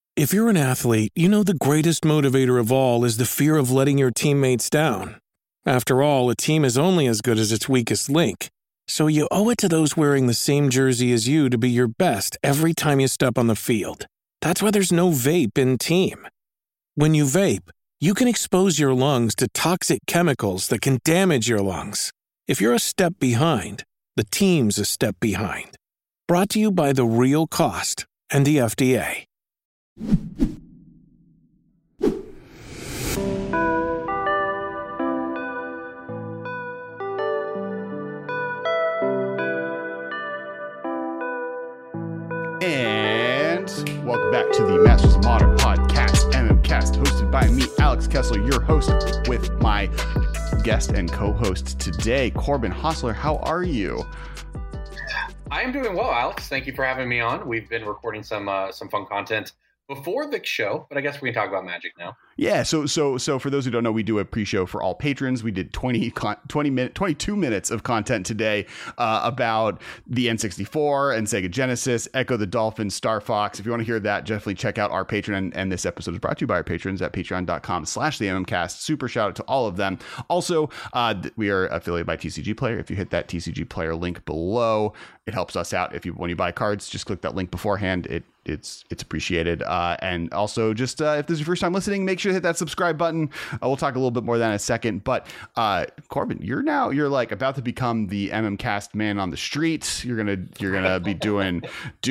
If you're an athlete, you know the greatest motivator of all is the fear of letting your teammates down. After all, a team is only as good as its weakest link. So you owe it to those wearing the same jersey as you to be your best every time you step on the field. That's why there's no vape in team. When you vape, you can expose your lungs to toxic chemicals that can damage your lungs. If you're a step behind, the team's a step behind. Brought to you by The Real Cost and the FDA. And welcome back to the Masters of Modern podcast, MMCast, hosted by me, Alex Kessler, your host, with my guest and co-host today, Corbin Hostler. How are you? I am doing well, Alex. Thank you for having me on. We've been recording some fun content before the show, but I guess we can talk about Magic now. Yeah, so for those who don't know, we do a pre-show for all patrons. We did 22 minutes of content today about the N64 and Sega Genesis, Echo the Dolphin, Star Fox. If you want to hear that, definitely check out our Patreon. And this episode is brought to you by our patrons at patreon.com/theMMcast. Super shout out to all of them. Also, we are affiliated by TCG Player. If you hit that TCG Player link below, it helps us out. When you buy cards, just click that link beforehand. It's appreciated. And also, just if this is your first time listening, make sure to hit that subscribe button. We'll talk a little bit more of that in a second. But Corbin, you're like about to become the MMCast man on the street. You're gonna be doing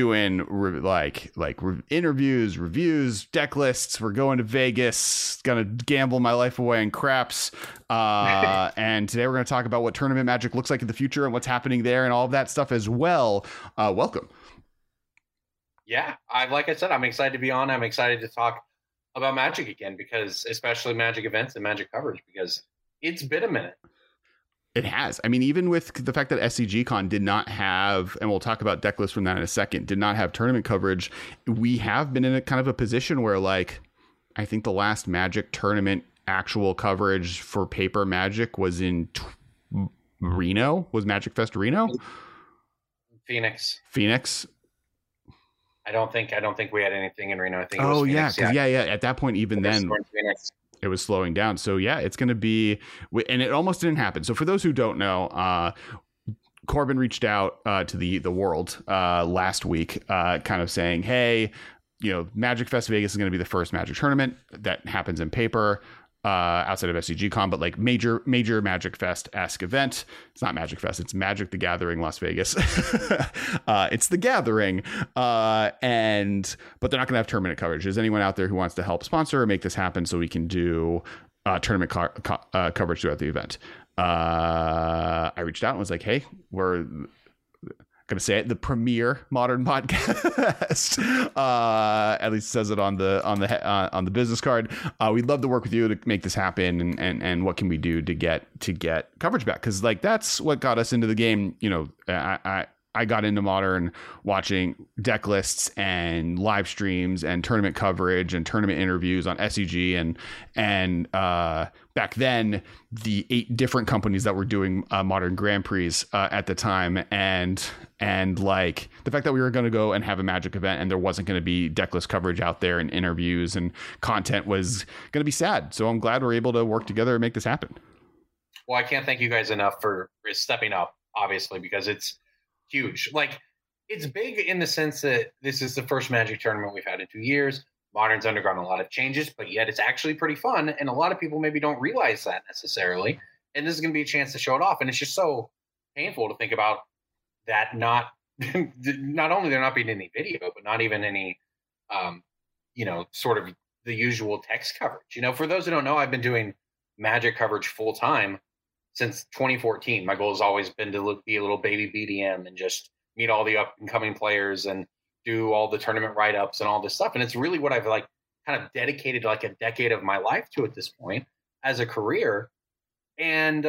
interviews, reviews, deck lists. We're going to Vegas. Gonna gamble my life away in craps. And today we're gonna talk about what tournament Magic looks like in the future and what's happening there and all of that stuff as well. Welcome. Yeah, like I said, I'm excited to be on. I'm excited to talk about Magic again, because especially Magic events and Magic coverage, because it's been a minute. It has. I mean, even with the fact that SCGCon did not have, and we'll talk about deck lists from that in a second, did not have tournament coverage, we have been in a kind of a position where, like, I think the last Magic tournament actual coverage for paper Magic was in Reno. Was Magic Fest Reno? Phoenix. I don't think we had anything in Reno. I think it was Phoenix. Yeah. At that point, even then, it was slowing down. So yeah, it's going to be, and it almost didn't happen. So for those who don't know, Corbin reached out to the world last week, kind of saying, hey, Magic Fest Vegas is going to be the first Magic tournament that happens in paper. Outside of SCGCon, but like major Magic Fest-esque event. It's not Magic Fest, it's Magic the Gathering Las Vegas. It's the Gathering. But they're not gonna have tournament coverage. Is anyone out there who wants to help sponsor or make this happen so we can do tournament coverage throughout the event? I reached out and was like, hey, we're gonna say it, the premier modern podcast. At least says it on the business card. We'd love to work with you to make this happen, and what can we do to get coverage back? Because like that's what got us into the game. I got into Modern watching deck lists and live streams and tournament coverage and tournament interviews on SEG and back then the 8 different companies that were doing Modern Grand Prix at the time, and like the fact that we were going to go and have a Magic event and there wasn't going to be deck list coverage out there and interviews and content was going to be sad. So I'm glad we're able to work together and make this happen. Well, I can't thank you guys enough for stepping up, obviously, because it's huge. Like, it's big in the sense that this is the first Magic tournament we've had in 2 years. Modern's undergone a lot of changes, but yet it's actually pretty fun. And a lot of people maybe don't realize that necessarily. And this is going to be a chance to show it off. And it's just so painful to think about that not only there not being any video, but not even any, sort of the usual text coverage. For those who don't know, I've been doing Magic coverage full time since 2014. My goal has always been to be a little baby BDM and just meet all the up and coming players and do all the tournament write-ups and all this stuff. And it's really what I've like kind of dedicated like a decade of my life to at this point as a career. And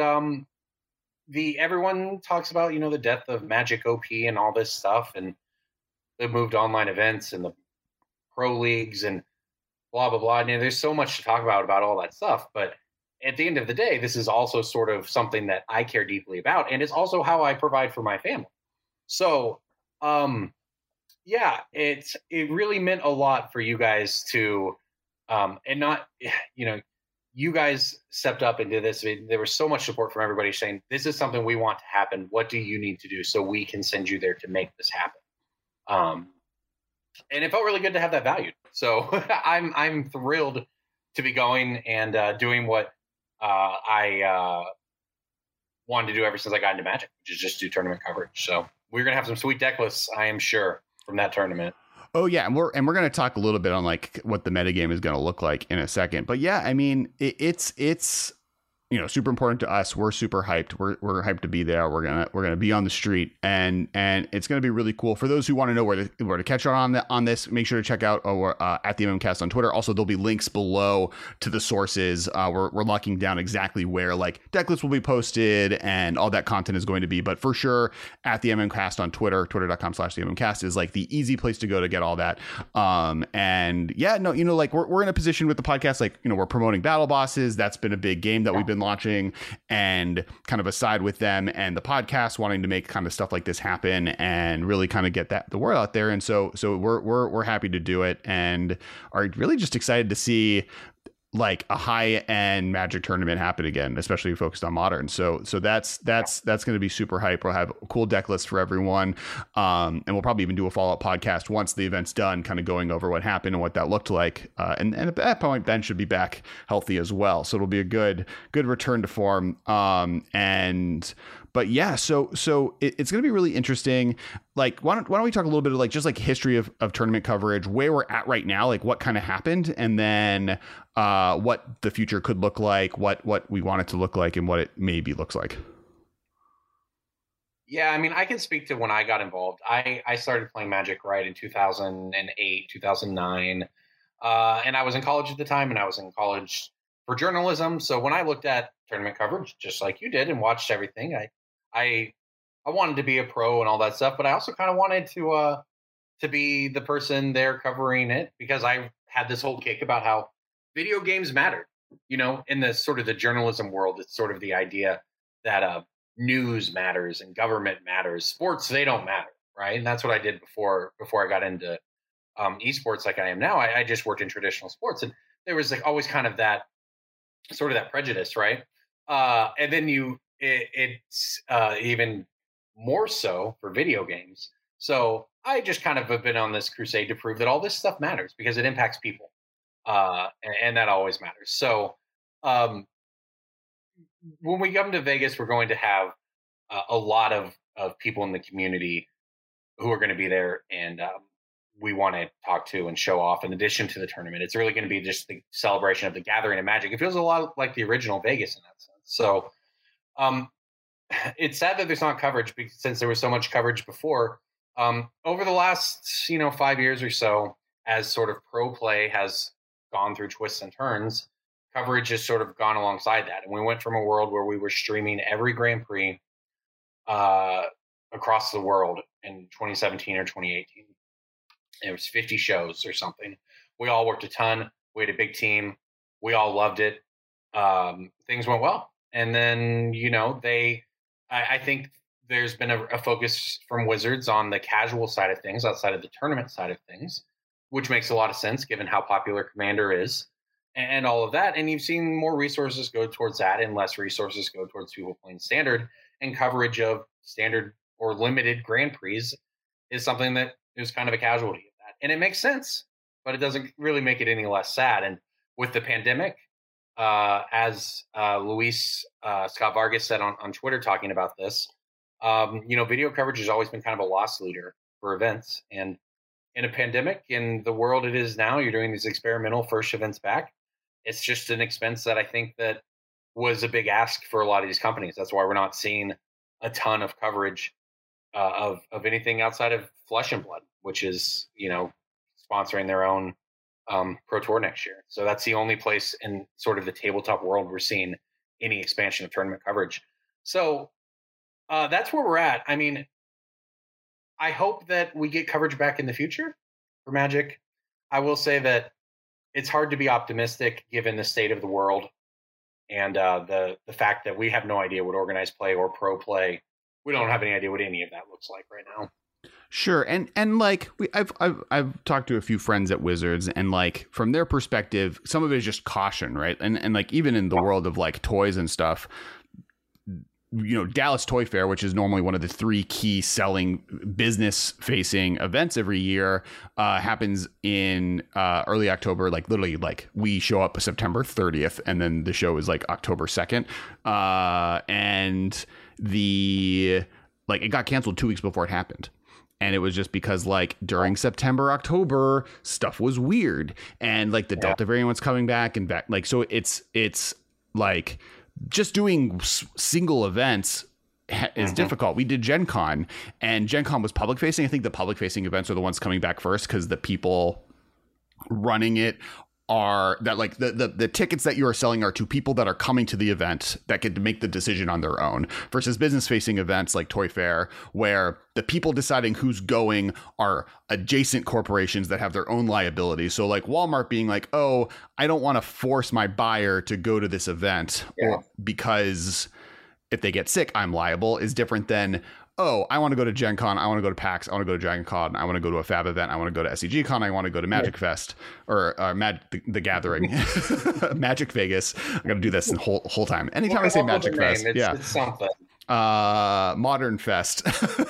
everyone talks about, the death of Magic OP and all this stuff, and the moved online events and the pro leagues and blah, blah, blah. And there's so much to talk about all that stuff. But at the end of the day, this is also sort of something that I care deeply about. And it's also how I provide for my family. So Yeah, it really meant a lot for you guys to, and not, you guys stepped up into this. There was so much support from everybody saying, this is something we want to happen. What do you need to do so we can send you there to make this happen? And it felt really good to have that valued. So I'm thrilled to be going and doing what I wanted to do ever since I got into Magic, which is just do tournament coverage. So we're gonna have some sweet deck lists, I am sure, from that tournament. Oh yeah, and we're going to talk a little bit on like what the metagame is going to look like in a second. But yeah, I mean, it's super important to us. We're super hyped. We're hyped to be there. We're gonna be on the street, and it's gonna be really cool. For those who want to know where to catch on this, make sure to check out at the MMCast on Twitter. Also, there'll be links below to the sources. We're locking down exactly where like deck lists will be posted and all that content is going to be. But for sure, at the MMCast on Twitter, twitter.com/the MMCast is like the easy place to go to get all that. And yeah, no, like we're in a position with the podcast, like we're promoting Battle Bosses. That's been a big game that we've been launching, and kind of aside with them and the podcast wanting to make kind of stuff like this happen and really kind of get the word out there. And so we're happy to do it and are really just excited to see like a high-end Magic tournament happen again, especially focused on Modern. So that's going to be super hype. We'll have a cool deck list for everyone, and we'll probably even do a follow-up podcast once the event's done, kind of going over what happened and what that looked like. And at that point, Ben should be back healthy as well. So it'll be a good return to form. But yeah, so it's going to be really interesting. Like, why don't we talk a little bit of like just like history of tournament coverage, where we're at right now, like what kind of happened, and then what the future could look like, what we want it to look like, and what it maybe looks like. Yeah, I mean, I can speak to when I got involved. I started playing Magic right in 2008, 2009, and I was in college at the time, and I was in college for journalism. So when I looked at tournament coverage, just like you did, and watched everything, I wanted to be a pro and all that stuff, but I also kind of wanted to be the person there covering it, because I had this whole kick about how video games mattered. In the sort of the journalism world, it's sort of the idea that news matters and government matters. Sports, they don't matter, right? And that's what I did before I got into esports like I am now. I just worked in traditional sports, and there was like always kind of that sort of that prejudice, right? And then it's even more so for video games. So I just kind of have been on this crusade to prove that all this stuff matters because it impacts people. And that always matters. So when we come to Vegas, we're going to have a lot of people in the community who are going to be there, and we want to talk to and show off in addition to the tournament. It's really going to be just the celebration of the gathering of Magic. It feels a lot like the original Vegas in that sense. So it's sad that there's not coverage, since there was so much coverage before. Over the last 5 years or so, as sort of pro play has gone through twists and turns, coverage has sort of gone alongside that. And we went from a world where we were streaming every Grand Prix across the world in 2017 or 2018. It was 50 shows or something. We all worked a ton. We had a big team. We all loved it. Things went well. And then, I think there's been a focus from Wizards on the casual side of things outside of the tournament side of things, which makes a lot of sense given how popular Commander is and all of that. And you've seen more resources go towards that and less resources go towards people playing Standard, and coverage of Standard or limited Grand Prix is something that is kind of a casualty of that. And it makes sense, but it doesn't really make it any less sad. And with the pandemic, as Luis Scott Vargas said on Twitter talking about this, video coverage has always been kind of a loss leader for events. And in a pandemic, in the world it is now, you're doing these experimental first events back. It's just an expense that I think that was a big ask for a lot of these companies. That's why we're not seeing a ton of coverage of anything outside of Flesh and Blood, which is, sponsoring their own Pro Tour next year. So that's the only place in sort of the tabletop world we're seeing any expansion of tournament coverage. So that's where we're at. I mean, I hope that we get coverage back in the future for Magic. I will say that it's hard to be optimistic given the state of the world and the fact that we have no idea what organized play or pro play. We don't have any idea what any of that looks like right now. Sure. And like I've talked to a few friends at Wizards, and like from their perspective, some of it is just caution, right? And like even in the world of like toys and stuff, you know, Dallas Toy Fair, which is normally one of the 3 key selling business facing events every year, happens in early October. Like literally, like we show up September 30th, and then the show is like October 2nd. And it got canceled 2 weeks before it happened. And it was just because like during September, October, stuff was weird, and like the Delta variant was coming back and back. Like, so it's like just doing single events is difficult. We did Gen Con, and Gen Con was public facing. I think the public facing events are the ones coming back first, because the people running it are that like the tickets that you are selling are to people that are coming to the event that could make the decision on their own, versus business facing events like Toy Fair, where the people deciding who's going are adjacent corporations that have their own liabilities. So like Walmart being like, oh, I don't want to force my buyer to go to this event or because if they get sick, I'm liable, is different than, oh, I want to go to Gen Con, I want to go to PAX, I want to go to Dragon Con, I want to go to a Fab event, I want to go to SCG Con, I want to go to Magic Fest or the Gathering, Magic Vegas. I'm going to do this the whole time. Anytime I say Magic Fest, it's something. Modern Fest.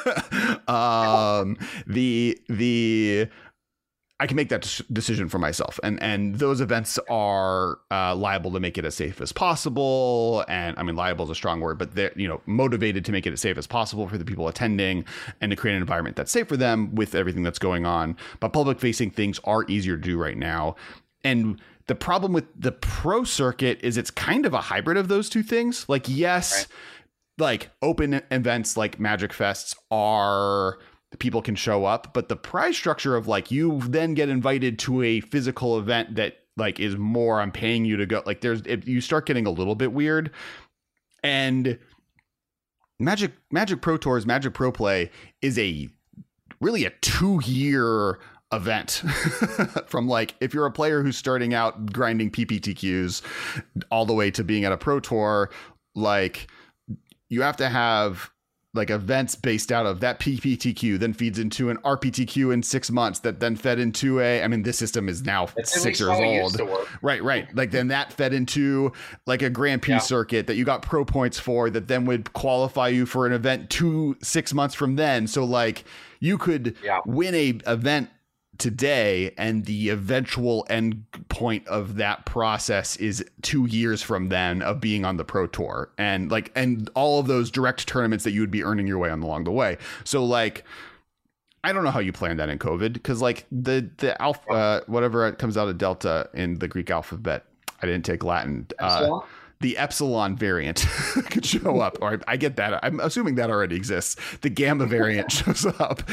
I can make that decision for myself, and those events are liable to make it as safe as possible. And I mean, liable is a strong word, but they're, you know, motivated to make it as safe as possible for the people attending and to create an environment that's safe for them with everything that's going on. But public facing things are easier to do right now. And the problem with the pro circuit is it's kind of a hybrid of those two things. Like, yes, like open events like Magic Fests are, people can show up, but the prize structure of like, you then get invited to a physical event that like is more, I'm paying you to go, like if you start getting a little bit weird. And Magic Pro Tours, Magic Pro Play is really a 2-year event from like, if you're a player who's starting out grinding PPTQs all the way to being at a pro tour, like you have to have like events based out of that PPTQ then feeds into an RPTQ in 6 months that then fed into I mean, this system is now 6 years old. Right. Like then that fed into like a Grand Prix circuit that you got pro points for that then would qualify you for an event 6 months from then. So like you could win a event today, and the eventual end point of that process is 2 years from then of being on the pro tour, and all of those direct tournaments that you would be earning your way on along the way. So like, I don't know how you plan that in COVID, because like the alpha, whatever comes out of Delta in the Greek alphabet, I didn't take Latin. The epsilon variant could show up, or I get that. I'm assuming that already exists. The gamma variant shows up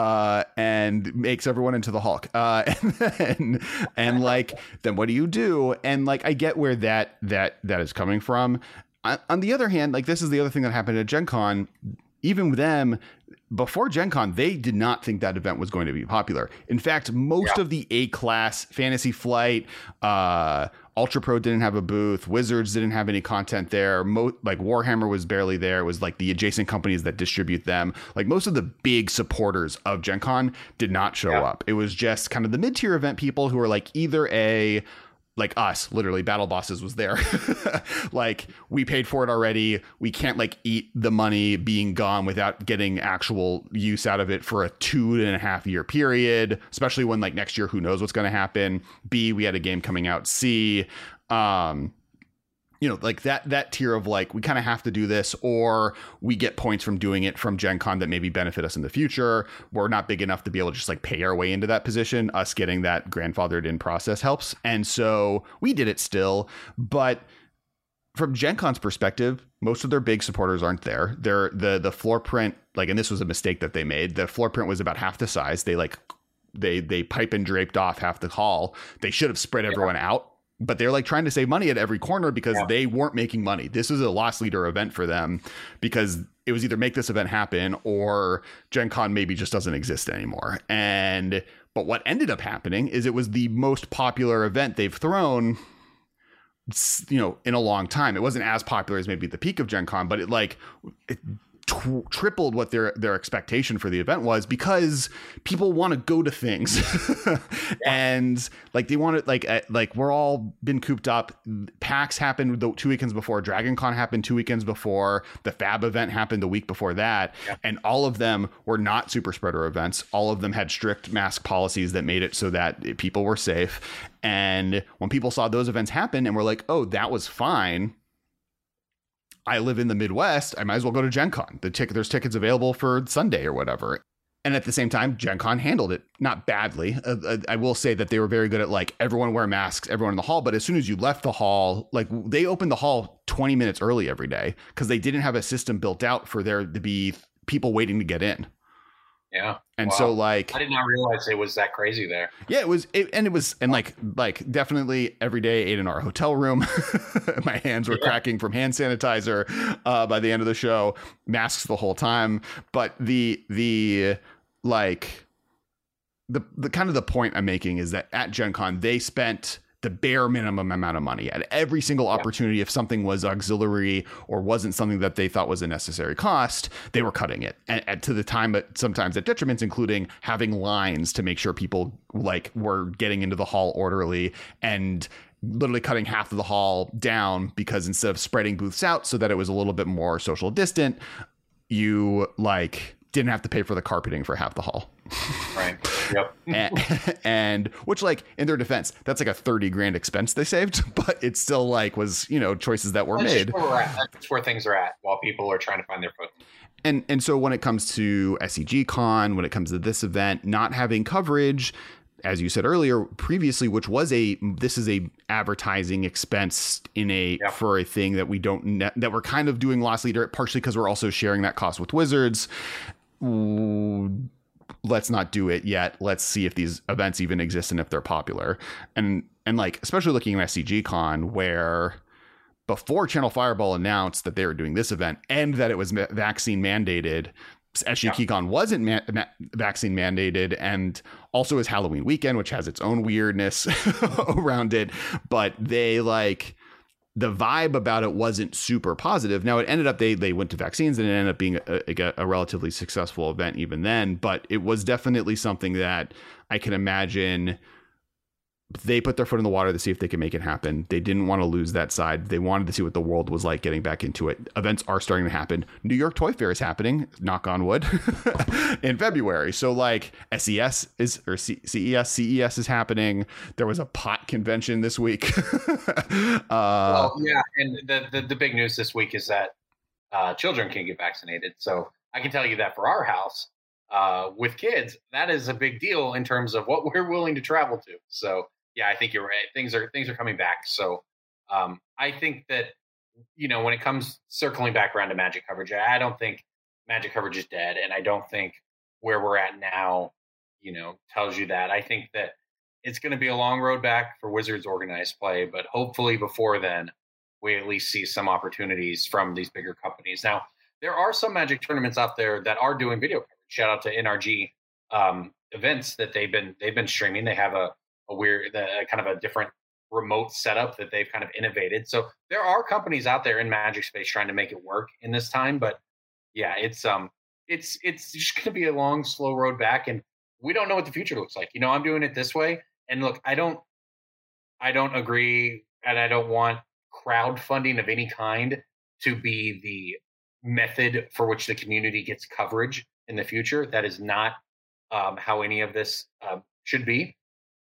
and makes everyone into the Hulk. And then what do you do? And like, I get where that is coming from. On the other hand, like this is the other thing that happened at Gen Con. Even with them, before Gen Con, they did not think that event was going to be popular. In fact, most of the A-class Fantasy Flight, Ultra Pro didn't have a booth. Wizards didn't have any content there. Like Warhammer was barely there. It was like the adjacent companies that distribute them. Like most of the big supporters of Gen Con did not show up. It was just kind of the mid-tier event people who were like either like us, literally Battle Bosses was there. Like we paid for it already. We can't like eat the money being gone without getting actual use out of it for a 2.5 year period, especially when like next year, who knows what's going to happen. B, we had a game coming out. C, you know, like that tier of like, we kind of have to do this, or we get points from doing it from Gen Con that maybe benefit us in the future. We're not big enough to be able to just like pay our way into that position. Us getting that grandfathered in process helps. And so we did it still. But from Gen Con's perspective, most of their big supporters aren't there. The floor print, like, and this was a mistake that they made. The floor print was about half the size. They pipe and draped off half the hall. They should have spread everyone out. But they're like trying to save money at every corner because they weren't making money. This is a loss leader event for them, because it was either make this event happen or Gen Con maybe just doesn't exist anymore. But what ended up happening is it was the most popular event they've thrown, you know, in a long time. It wasn't as popular as maybe the peak of Gen Con, but it tripled what their expectation for the event was, because people want to go to things. And like they want to like we're all been cooped up. PAX happened the 2 weekends before, Dragon Con happened 2 weekends before, the Fab event happened the week before that. And all of them were not super spreader events. All of them had strict mask policies that made it so that people were safe. And when people saw those events happen and were like, oh, that was fine, I live in the Midwest, I might as well go to Gen Con. There's tickets available for Sunday or whatever. And at the same time, Gen Con handled it not badly. I will say that they were very good at like everyone wear masks, everyone in the hall. But as soon as you left the hall, like they opened the hall 20 minutes early every day because they didn't have a system built out for there to be people waiting to get in. Yeah. And so like, I did not realize it was that crazy there. Yeah, it was like definitely every day ate in our hotel room. My hands were cracking from hand sanitizer by the end of the show, masks the whole time. But the kind of the point I'm making is that at Gen Con, they spent the bare minimum amount of money at every single opportunity. If something was auxiliary or wasn't something that they thought was a necessary cost, they were cutting it, and to the time, but sometimes at detriments, including having lines to make sure people like were getting into the hall orderly, and literally cutting half of the hall down because instead of spreading booths out so that it was a little bit more social distant, you like didn't have to pay for the carpeting for half the hall. Right. Yep. and which, like, in their defense, that's like a $30,000 expense they saved, but it still like was, choices that were made. That's where things are at while people are trying to find their footing. And so when it comes to SCG Con, when it comes to this event, not having coverage, as you said earlier, previously, which was this is a advertising expense for a thing that we don't that we're kind of doing loss leader, partially because we're also sharing that cost with Wizards. Let's not do it yet. Let's see if these events even exist and if they're popular. And like, especially looking at SCG Con, where before Channel Fireball announced that they were doing this event and that it was vaccine mandated, SCG Con wasn't vaccine mandated, and also is Halloween weekend, which has its own weirdness around it. But they like, the vibe about it wasn't super positive. Now it ended up, they went to vaccines and it ended up being a relatively successful event even then, but it was definitely something that I can imagine they put their foot in the water to see if they can make it happen. They didn't want to lose that side. They wanted to see what the world was like getting back into it. Events are starting to happen. New York Toy Fair is happening, knock on wood, in February. So like CES is happening. There was a pot convention this week. And the big news this week is that children can get vaccinated. So I can tell you that for our house, with kids, that is a big deal in terms of what we're willing to travel to. So yeah, I think you're right. Things are coming back. So I think that, when it comes circling back around to Magic coverage, I don't think Magic coverage is dead. And I don't think where we're at now, tells you that. I think that it's going to be a long road back for Wizards organized play, but hopefully before then, we at least see some opportunities from these bigger companies. Now, there are some Magic tournaments out there that are doing video coverage. Shout out to NRG events that they've been streaming. They have a weird, kind of a different remote setup that they've kind of innovated. So there are companies out there in Magic space trying to make it work in this time. But yeah, it's just going to be a long, slow road back, and we don't know what the future looks like. I'm doing it this way, and look, I don't agree, and I don't want crowdfunding of any kind to be the method for which the community gets coverage in the future. That is not how any of this should be.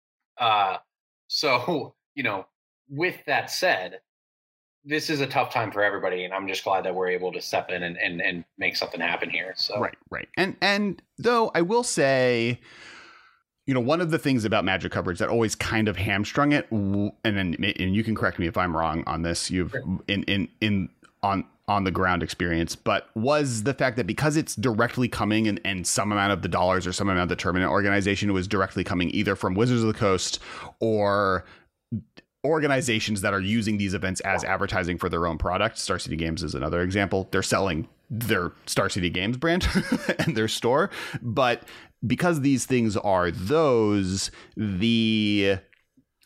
So, with that said, this is a tough time for everybody, and I'm just glad that we're able to step in and make something happen here. So right. And though I will say, one of the things about Magic coverage that always kind of hamstrung it, and you can correct me if I'm wrong on this, you've on the ground experience, but was the fact that because it's directly coming and some amount of the dollars or some amount of the tournament organization was directly coming either from Wizards of the Coast or organizations that are using these events as advertising for their own product. Star City Games is another example. They're selling their Star City Games brand and their store. But because these things are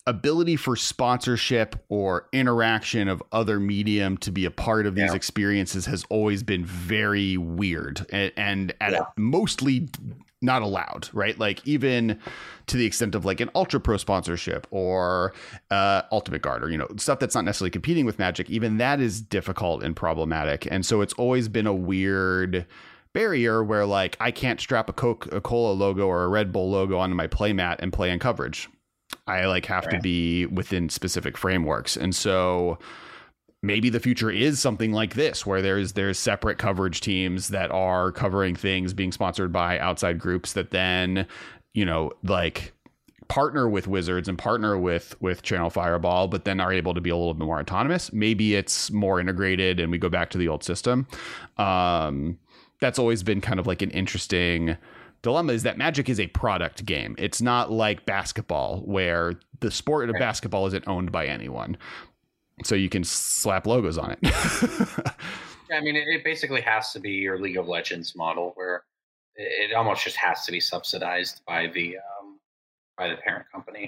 ability for sponsorship or interaction of other medium to be a part of these experiences has always been very weird and mostly not allowed, right? Like even to the extent of like an Ultra Pro sponsorship or Ultimate Guard or, you know, stuff that's not necessarily competing with Magic, even that is difficult and problematic. And so it's always been a weird barrier where like I can't strap a Coca-Cola logo or a Red Bull logo onto my playmat and play in coverage. I like have to be within specific frameworks. And so maybe the future is something like this, where there's separate coverage teams that are covering things being sponsored by outside groups that then, you know, like partner with Wizards and partner with Channel Fireball, but then are able to be a little bit more autonomous. Maybe it's more integrated and we go back to the old system. That's always been kind of like an interesting dilemma, is that Magic is a product game. It's not like basketball where the sport of basketball isn't owned by anyone. So you can slap logos on it. I mean, it basically has to be your League of Legends model, where it almost just has to be subsidized by the parent company,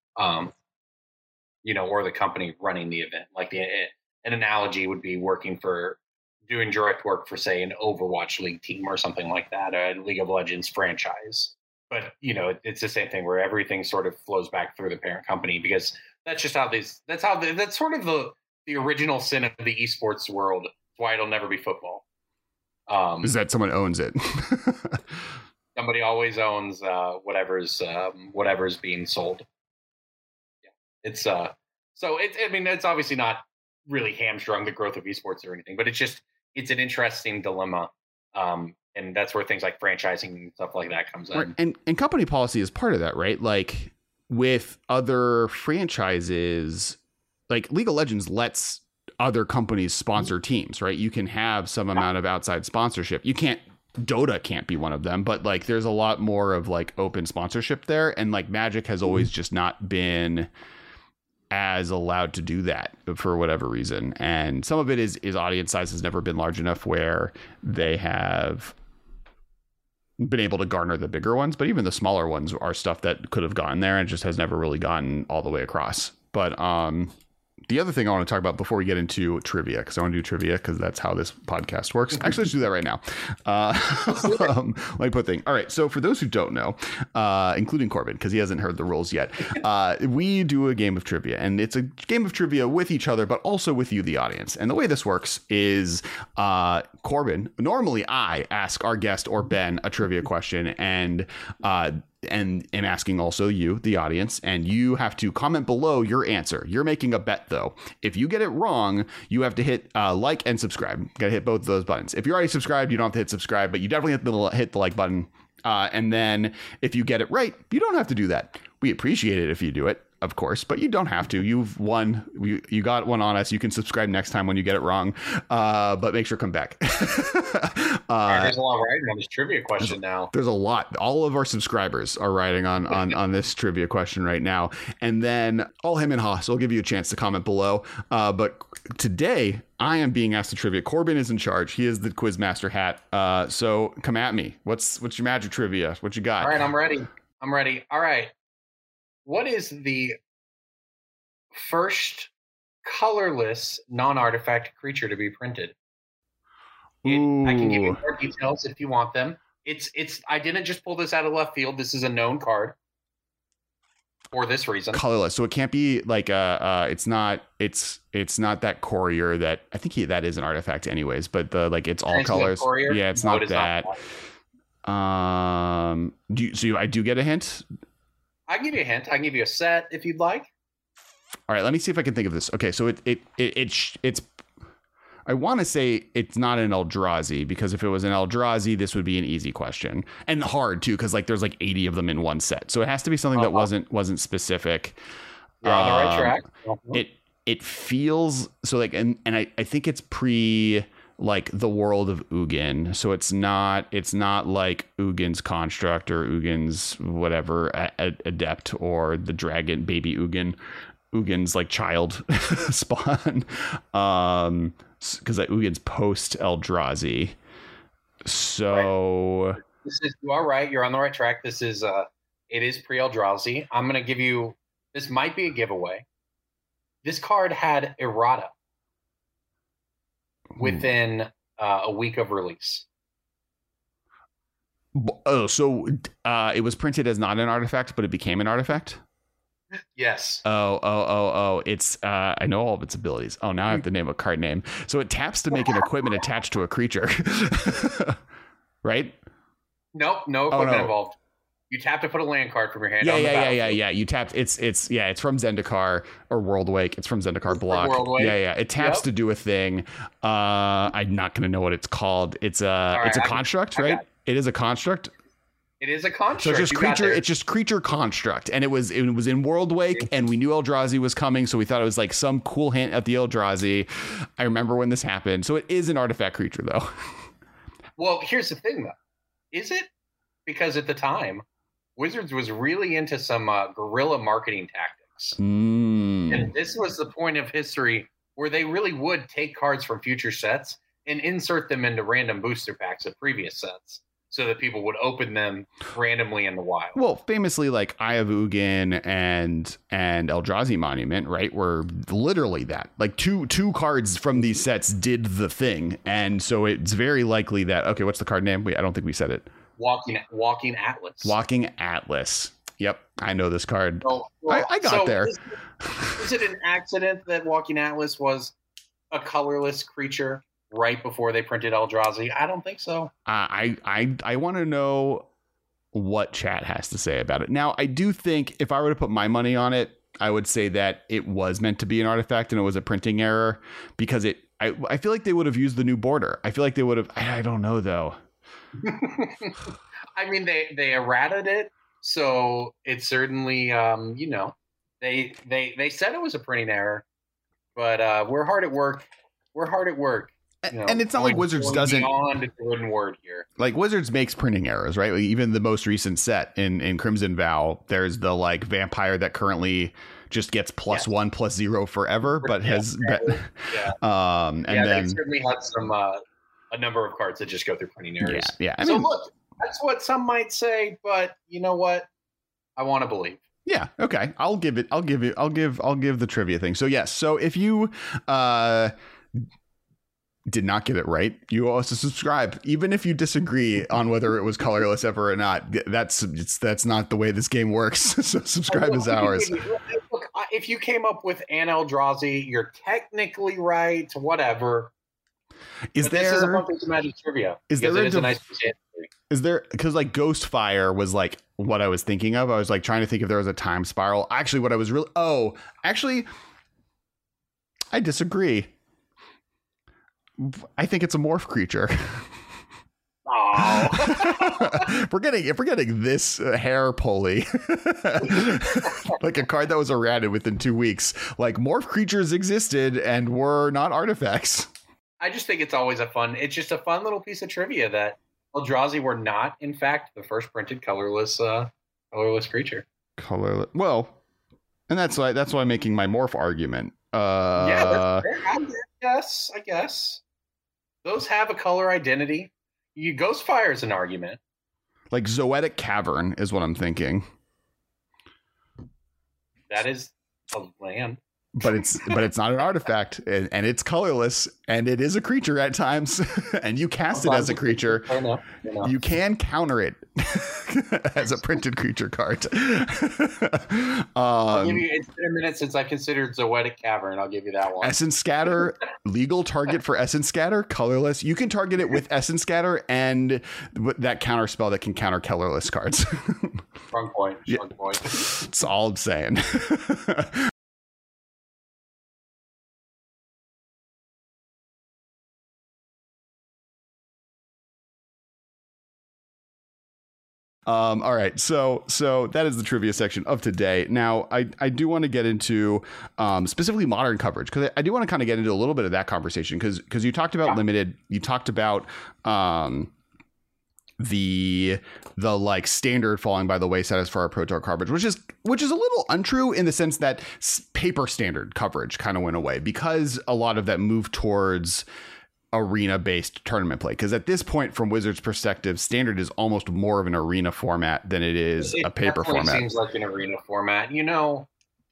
you know, or the company running the event. Like an analogy would be doing direct work for, say, an Overwatch League team or something like that, a League of Legends franchise. But, you know, it's the same thing where everything sort of flows back through the parent company, because that's just how that's sort of the original sin of the esports world. That's why it'll never be football. Is that someone owns it? Somebody always owns whatever's being sold. Yeah. It's so I mean, it's obviously not really hamstrung the growth of esports or anything, but it's an interesting dilemma. And that's where things like franchising and stuff like that comes in. And company policy is part of that, right? Like with other franchises, like League of Legends lets other companies sponsor teams, right? You can have some amount of outside sponsorship. Dota can't be one of them, but like there's a lot more of like open sponsorship there. And like Magic has always just not been as allowed to do that for whatever reason. And some of it is audience size has never been large enough where they have been able to garner the bigger ones, but even the smaller ones are stuff that could have gotten there and just has never really gotten all the way across. But the other thing I want to talk about before we get into trivia, because I want to do trivia because that's how this podcast works. Actually, let's do that right now. Let me put thing. All right. So for those who don't know, including Corbin, because he hasn't heard the rules yet, we do a game of trivia, and it's a game of trivia with each other, but also with you, the audience. And the way this works is Corbin, normally I ask our guest or Ben a trivia question, and asking also you, the audience, and you have to comment below your answer. You're making a bet, though. If you get it wrong, you have to hit like and subscribe. Got to hit both of those buttons. If you're already subscribed, you don't have to hit subscribe, but you definitely have to hit the like button. And then if you get it right, you don't have to do that. We appreciate it if you do it, of course, but you don't have to. You've won. You got one on us. You can subscribe next time when you get it wrong, but make sure to come back. There's a lot riding on this trivia question now. There's a lot. All of our subscribers are riding on this trivia question right now. And then all him and Haas will give you a chance to comment below. But today I am being asked to trivia. Corbin is in charge. He is the Quizmaster hat. So come at me. What's your Magic trivia? What you got? All right, I'm ready. All right. What is the first colorless non-artifact creature to be printed? I can give you more details if you want them. I didn't just pull this out of left field. This is a known card for this reason. Colorless, so it can't be like it's not that courier that I think that is an artifact anyways. But it's all colors. Yeah, it's not that. I do get a hint. I can give you a hint. I can give you a set if you'd like. All right, let me see if I can think of this. Okay, so it's. I want to say it's not an Eldrazi, because if it was an Eldrazi, this would be an easy question, and hard too, because there's 80 of them in one set. So it has to be something that wasn't specific. You're on the right track. It feels so and I think it's pre the world of Ugin, so it's not like Ugin's Construct or Ugin's whatever Adept or the Dragon Baby Ugin's child spawn, because Ugin's post Eldrazi. So you are right. You're on the right track. This is it is pre Eldrazi. I'm gonna give you This might be a giveaway. This card had errata within a week of release. Oh, so it was printed as not an artifact, but it became an artifact? Yes. Oh. It's I know all of its abilities. Oh, now I have to name a card name. So it taps to make an equipment attached to a creature. Right? Nope, no equipment involved. You tap to put a land card from your hand. Yeah. You tapped. It's from Zendikar or Worldwake. It's from Zendikar block. Yeah. It taps to do a thing. I'm not going to know what it's called. It's a construct, right? It is a construct. It is a construct. So it's just creature. It's just creature construct, and it was in Worldwake, and we knew Eldrazi was coming, so we thought it was like some cool hint at the Eldrazi. I remember when this happened. So it is an artifact creature, though. Well, here's the thing, though. Is it? Because at the time, Wizards was really into some guerrilla marketing tactics. And this was the point of history where they really would take cards from future sets and insert them into random booster packs of previous sets so that people would open them randomly in the wild. Well, famously, like Eye of Ugin and Eldrazi Monument, right, were literally that. Like two cards from these sets did the thing. And so it's very likely that, okay, what's the card name? I don't think we said it. Walking Atlas. Walking Atlas. Yep, I know this card. I got there. Is it an accident that Walking Atlas was a colorless creature right before they printed Eldrazi? I don't think so. I want to know what chat has to say about it. Now, I do think if I were to put my money on it, I would say that it was meant to be an artifact and it was a printing error because I feel like they would have used the new border. I feel like they would have. I don't know, though. I mean, they errated it, so it's certainly they said it was a printing error, but we're hard at work. And it's not like Wizards doesn't beyond the written word here. Like Wizards makes printing errors, right? Like even the most recent set in Crimson Vow, there's the like vampire that currently just gets +1/+0 forever, but has and then they certainly had some a number of cards that just go through printing errors. Yeah. I mean, look, that's what some might say, but you know what? I want to believe. Yeah. Okay. I'll give the trivia thing. So yes. So if you did not get it right, you also subscribe, even if you disagree on whether it was colorless ever or not. That's not the way this game works. So subscribe is ours. Look, if you came up with an Eldrazi, you're technically right. Whatever. This is a fun piece of Magic trivia. Is a nice piece of history. Is there, because like Ghostfire was like what I was thinking of. I was like trying to think if there was a time spiral. Actually, what I was I disagree. I think it's a morph creature. Oh. If we're getting this hair pulley, like a card that was errated within 2 weeks, like morph creatures existed and were not artifacts. I just think it's just a fun little piece of trivia that Eldrazi were not, in fact, the first printed colorless creature. Colorless. Well, and that's why I'm making my morph argument. That's fair. I guess. Those have a color identity. Ghostfire is an argument. Like Zoetic Cavern is what I'm thinking. That is a land. But it's not an artifact, and it's colorless, and it is a creature at times, and you cast it as a creature. I know. You can counter it as a printed creature card. I'll give you. It's been a minute since I considered Zoetic Cavern. I'll give you that one. Essence Scatter, legal target for Essence Scatter, colorless. You can target it with Essence Scatter and that counter spell that can counter colorless cards. Strong point. That's all I'm saying. All right, so that is the trivia section of today. Now, I do want to get into specifically modern coverage, because I do want to kind of get into a little bit of that conversation, because you talked about limited, you talked about the like standard falling by the wayside as far as Pro Tour coverage, which is a little untrue in the sense that paper standard coverage kind of went away because a lot of that moved towards arena-based tournament play, because at this point, from Wizards' perspective, standard is almost more of an arena format than it is a paper format. It seems like an arena format. You know,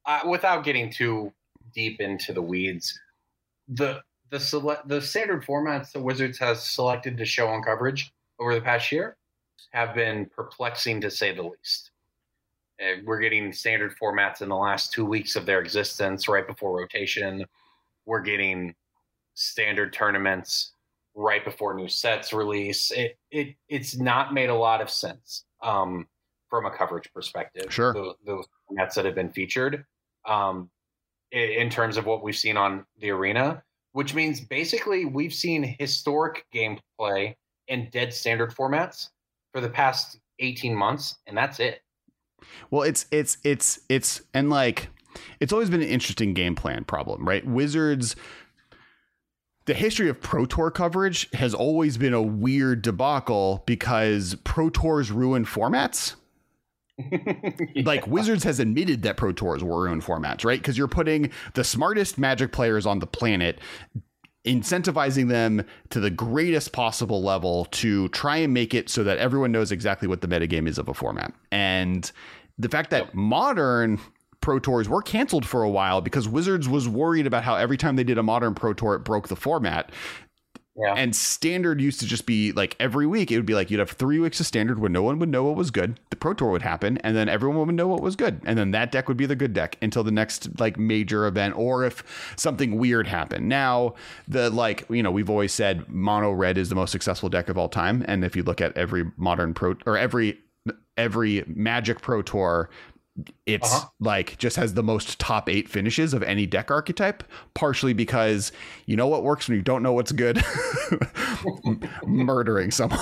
without getting too deep into the weeds, the standard formats the Wizards has selected to show on coverage over the past year have been perplexing, to say the least. We're getting standard formats in the last 2 weeks of their existence, right before rotation. We're getting standard tournaments right before new sets release. It's not made a lot of sense from a coverage perspective. Sure. The formats that have been featured in terms of what we've seen on the arena, which means basically we've seen historic gameplay in dead standard formats for the past 18 months, and that's it. Well, it's and like it's always been an interesting game plan problem, right? Wizards, the history of Pro Tour coverage has always been a weird debacle because Pro Tours ruin formats. Like Wizards has admitted that Pro Tours were ruined formats, right? Because you're putting the smartest Magic players on the planet, incentivizing them to the greatest possible level to try and make it so that everyone knows exactly what the metagame is of a format. And the fact that modern Pro Tours were canceled for a while because Wizards was worried about how every time they did a modern Pro Tour, it broke the format. Yeah. And standard used to just be like every week it would be like you'd have 3 weeks of standard where no one would know what was good. The Pro Tour would happen and then everyone would know what was good. And then that deck would be the good deck until the next like major event or if something weird happened. Now we've always said mono red is the most successful deck of all time. And if you look at every modern pro or every Magic Pro Tour, it's like just has the most top 8 finishes of any deck archetype, partially because you know what works when you don't know what's good. Murdering someone.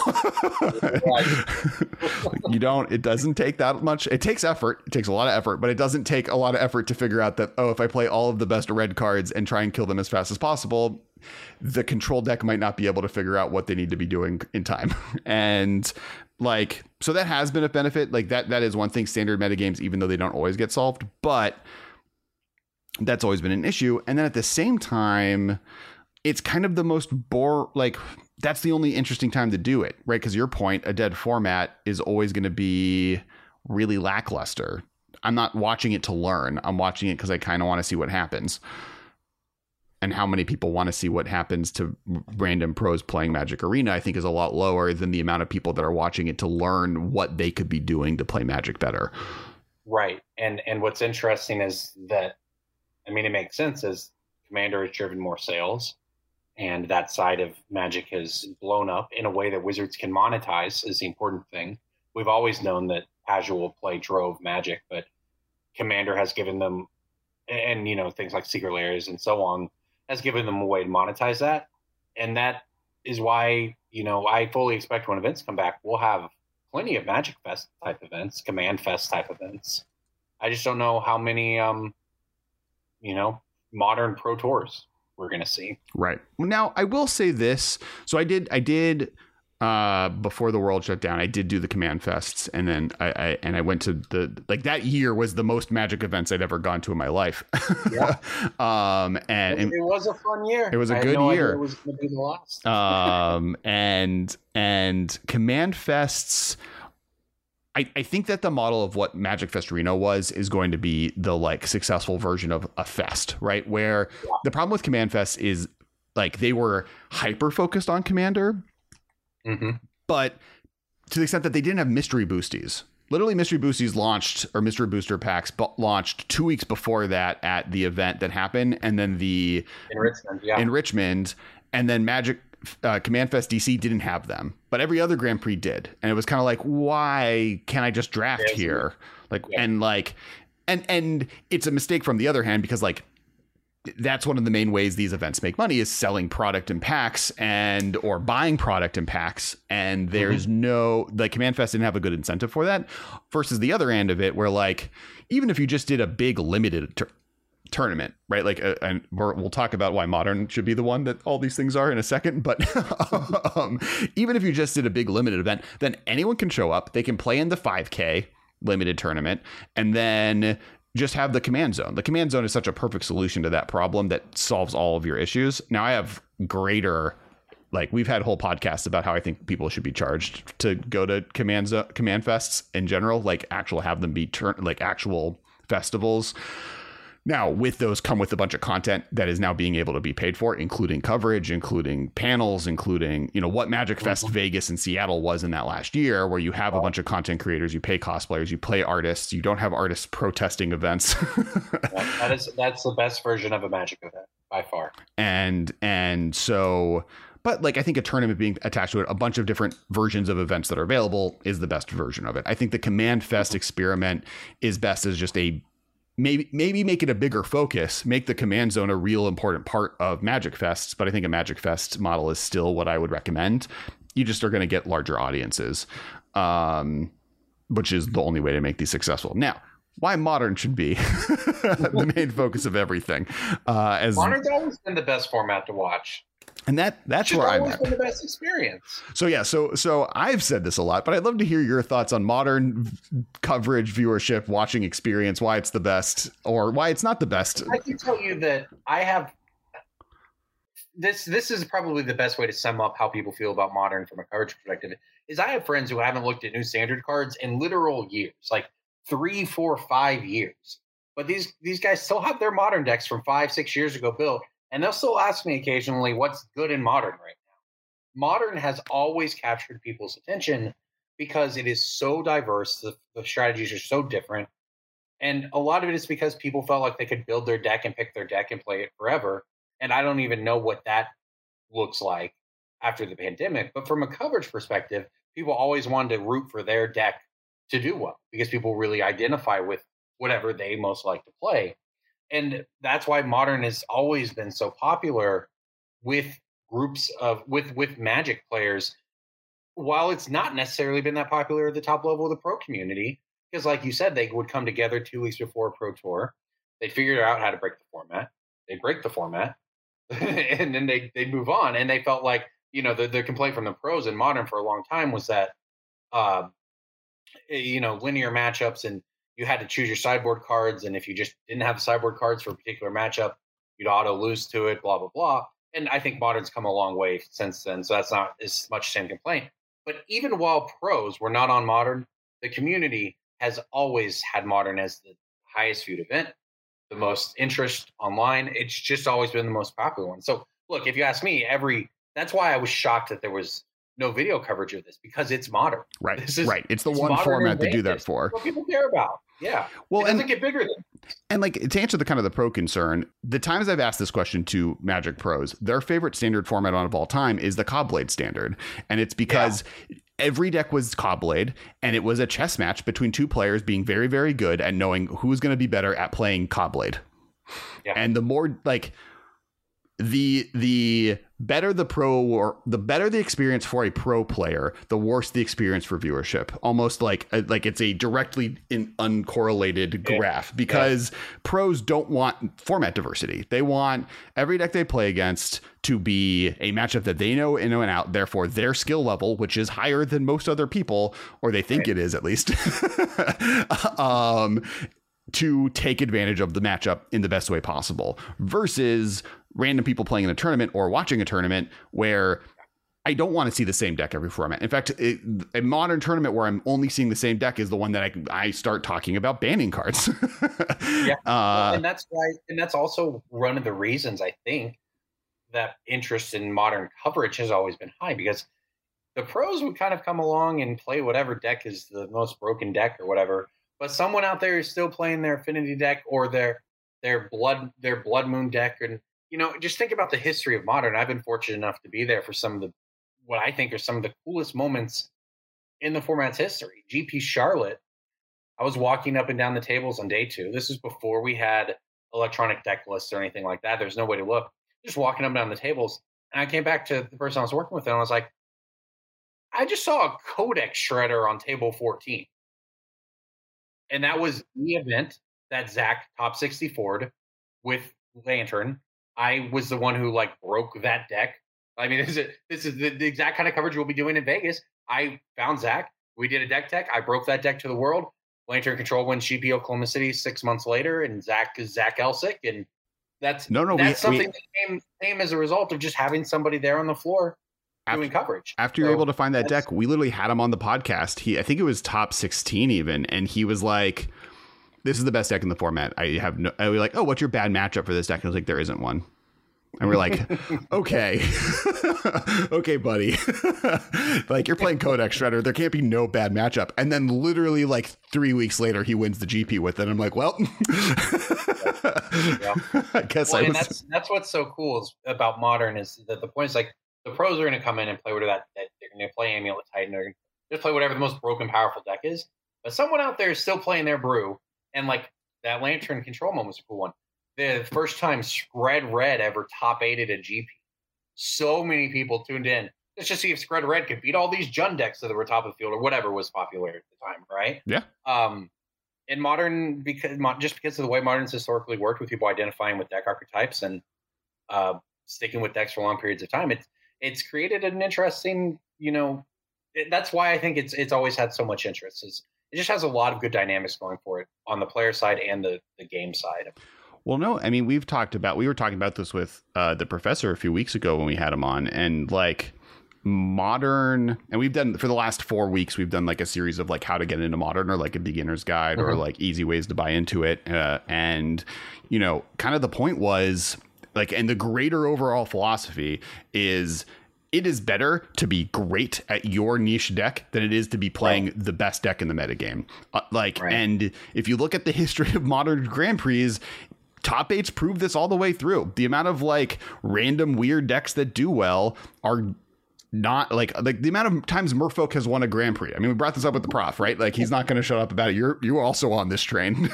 It doesn't take that much. It takes effort. It takes a lot of effort, but it doesn't take a lot of effort to figure out that, if I play all of the best red cards and try and kill them as fast as possible, the control deck might not be able to figure out what they need to be doing in time. And so that has been a benefit. Like that is one thing, standard metagames, even though they don't always get solved, but that's always been an issue. And then at the same time, it's kind of the most that's the only interesting time to do it, right? Because your point, a dead format is always going to be really lackluster. I'm not watching it to learn. I'm watching it because I kind of want to see what happens. And how many people want to see what happens to random pros playing Magic Arena, I think, is a lot lower than the amount of people that are watching it to learn what they could be doing to play Magic better. Right. And what's interesting is that, it makes sense as Commander has driven more sales and that side of Magic has blown up in a way that Wizards can monetize is the important thing. We've always known that casual play drove Magic, but Commander has given them, and things like Secret Lairs and so on, has given them a way to monetize that. And that is why, I fully expect when events come back, we'll have plenty of Magic Fest type events, Command Fest type events. I just don't know how many, modern Pro Tours we're going to see. Right. Now, I will say this. So I did before the world shut down, I did do the Command Fests, and then I went to that year was the most Magic events I'd ever gone to in my life. Yeah. And it was a fun year. It was a good year. It was going to be the last. And Command Fests, I think that the model of what Magic Fest Reno is going to be the successful version of a fest, right? Where the problem with Command Fest is they were hyper focused on Commander. Mm-hmm. But to the extent that they didn't have mystery boosties, literally mystery boosties launched, or mystery booster packs launched 2 weeks before that at the event that happened. And then in Richmond, and then Magic Command Fest DC didn't have them, but every other Grand Prix did. And it was kind of like, why can't I just draft here? And it's a mistake from the other hand, because that's one of the main ways these events make money is selling product in packs or buying product in packs. And there's Command Fest didn't have a good incentive for that, versus the other end of it where even if you just did a big limited tournament, right? And we'll talk about why modern should be the one that all these things are in a second. But even if you just did a big limited event, then anyone can show up. They can play in the 5K limited tournament and then just have the command zone. The command zone is such a perfect solution to that problem that solves all of your issues. Now I have greater, we've had whole podcasts about how I think people should be charged to go to command fests in general, have them be actual festivals. Now, with those come with a bunch of content that is now being able to be paid for, including coverage, including panels, including, what Magic Fest Vegas and Seattle was in that last year, where you have a bunch of content creators, you pay cosplayers, you play artists, you don't have artists protesting events. That's the best version of a Magic event by far. And so, but I think a tournament being attached to it, a bunch of different versions of events that are available is the best version of it. I think the Command Fest experiment is best as just maybe make it a bigger focus, make the Command Zone a real important part of Magic Fests. But I think a Magic Fest model is still what I would recommend. You just are going to get larger audiences, which is the only way to make these successful. Now, why Modern should be the main focus of everything. Modern's always been the best format to watch. And that's where I'm at. Been the best experience. So yeah, so I've said this a lot, but I'd love to hear your thoughts on Modern coverage, viewership, watching experience, why it's the best or why it's not the best. I can tell you that I have this is probably the best way to sum up how people feel about Modern from a coverage perspective. Is I have friends who haven't looked at new standard cards in literal years, like 3, 4, 5 years. But these guys still have their Modern decks from 5, 6 years ago built. And they'll still ask me occasionally what's good in Modern right now. Modern has always captured people's attention because it is so diverse. The strategies are so different. And a lot of it is because people felt like they could build their deck and pick their deck and play it forever. And I don't even know what that looks like after the pandemic. But from a coverage perspective, people always wanted to root for their deck to do well because people really identify with whatever they most like to play. And that's why Modern has always been so popular with groups of with Magic players, while it's not necessarily been that popular at the top level of the pro community, because like you said, they would come together 2 weeks before a pro tour. They figured out how to break the format. They break the format and then they move on. And they felt like, the complaint from the pros in Modern for a long time was that, linear matchups and you had to choose your sideboard cards, and if you just didn't have the sideboard cards for a particular matchup, you'd auto lose to it, blah, blah, blah. And I think Modern's come a long way since then, so that's not as much same complaint. But even while pros were not on Modern, the community has always had Modern as the highest viewed event, the most interest online. It's just always been the most popular one. So, look, if you ask me, that's why I was shocked that there was no video coverage of this, because it's Modern. Right. It's the one format to do that for. What people care about. Yeah. Well, it doesn't get bigger than. And to answer the kind of the pro concern, the times I've asked this question to Magic pros, their favorite standard format of all time is the Caw-Blade standard. And it's because every deck was Caw-Blade, and it was a chess match between two players being very, very good at knowing who's going to be better at playing Caw-Blade. Yeah. And the more the better the pro, or the better the experience for a pro player, the worse the experience for viewership. Almost like it's a directly uncorrelated graph, because pros don't want format diversity. They want every deck they play against to be a matchup that they know in and out. Therefore, their skill level, which is higher than most other people, or they think it is at least, to take advantage of the matchup in the best way possible, versus random people playing in a tournament or watching a tournament where I don't want to see the same deck every format. In fact, a Modern tournament where I'm only seeing the same deck is the one that I start talking about banning cards. And that's why, and that's also one of the reasons I think that interest in Modern coverage has always been high, because the pros would kind of come along and play whatever deck is the most broken deck or whatever. But someone out there is still playing their Affinity deck or their Blood Moon deck. And, just think about the history of Modern. I've been fortunate enough to be there for some of what I think are some of the coolest moments in the format's history. GP Charlotte, I was walking up and down the tables on day 2. This is before we had electronic deck lists or anything like that. There's no way to look. Just walking up and down the tables. And I came back to the person I was working with, and I was like, I just saw a Codex Shredder on table 14. And that was the event that Zach top 64'd with Lantern. I was the one who broke that deck. I mean, this is the exact kind of coverage we'll be doing in Vegas. I found Zach. We did a deck tech. I broke that deck to the world. Lantern Control wins GP Oklahoma City 6 months later, and Zach is Zach Elsick, and that's something that came as a result of just having somebody there on the floor doing coverage. After you're able to find that deck, we literally had him on the podcast. I think it was top 16 even, and he was like, this is the best deck in the format. I was like, oh, what's your bad matchup for this deck? And I was like, there isn't one. And we're like, okay, okay, buddy. Like, you're playing Codex Shredder. There can't be no bad matchup. And then literally like 3 weeks later, he wins the GP with it. I'm like, well, yeah. I guess and that's what's so cool about Modern is that the point is like the pros are going to come in and play whatever that they're going to play Amulet Titan. They're going to just play whatever the most broken, powerful deck is. But someone out there is still playing their brew. And like that Lantern Control moment was a cool one. The first time Scred Red ever top 8'd a GP. So many people tuned in. Let's just see if Scred Red could beat all these Jund decks that were top of the field or whatever was popular at the time, right? Yeah. In Modern, because of the way Modern's historically worked with people identifying with deck archetypes and sticking with decks for long periods of time, it's created an interesting, that's why I think it's always had so much interest. It just has a lot of good dynamics going for it on the player side and the game side. Well, no, I mean, we were talking about this with the professor a few weeks ago when we had him on, and like Modern, and we've done for the last 4 weeks, we've done like a series of like how to get into Modern or like a beginner's guide or like easy ways to buy into it. And, kind of the point was like, and the greater overall philosophy is it is better to be great at your niche deck than it is to be playing the best deck in the metagame. And if you look at the history of Modern Grand Prix, top 8s prove this all the way through. The amount of like random weird decks that do well are not like the amount of times Merfolk has won a Grand Prix. I mean, we brought this up with the prof, right? Like, he's not going to shut up about it. You're also on this train.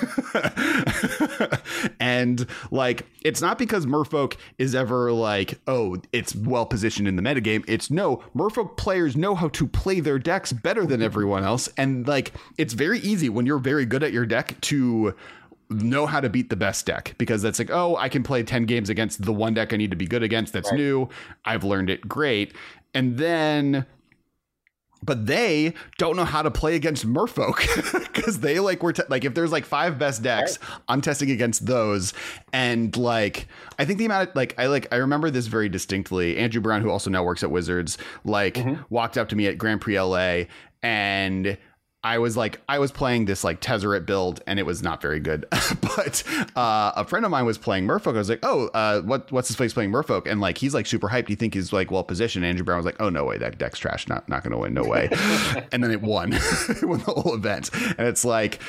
And like, it's not because Merfolk is ever like, oh, it's well positioned in the metagame. It's no, Merfolk players know how to play their decks better than everyone else. And like, it's very easy when you're very good at your deck to know how to beat the best deck, because that's like, oh, I can play 10 games against the one deck I need to be good against. That's new. I've learned it. Great. And then, but they don't know how to play against Merfolk because they like like if there's like 5 best decks, I'm testing against those. And like, I think the amount of I remember this very distinctly. Andrew Brown, who also now works at Wizards, walked up to me at Grand Prix LA, and I was playing this like Tezzeret build, and it was not very good. But a friend of mine was playing Merfolk. I was like, oh, what's this place playing Merfolk? And like, he's like super hyped. You think he's like well positioned. Andrew Brown was like, oh, no way, that deck's trash. Not going to win. No way. And then it won. It won the whole event. And it's like,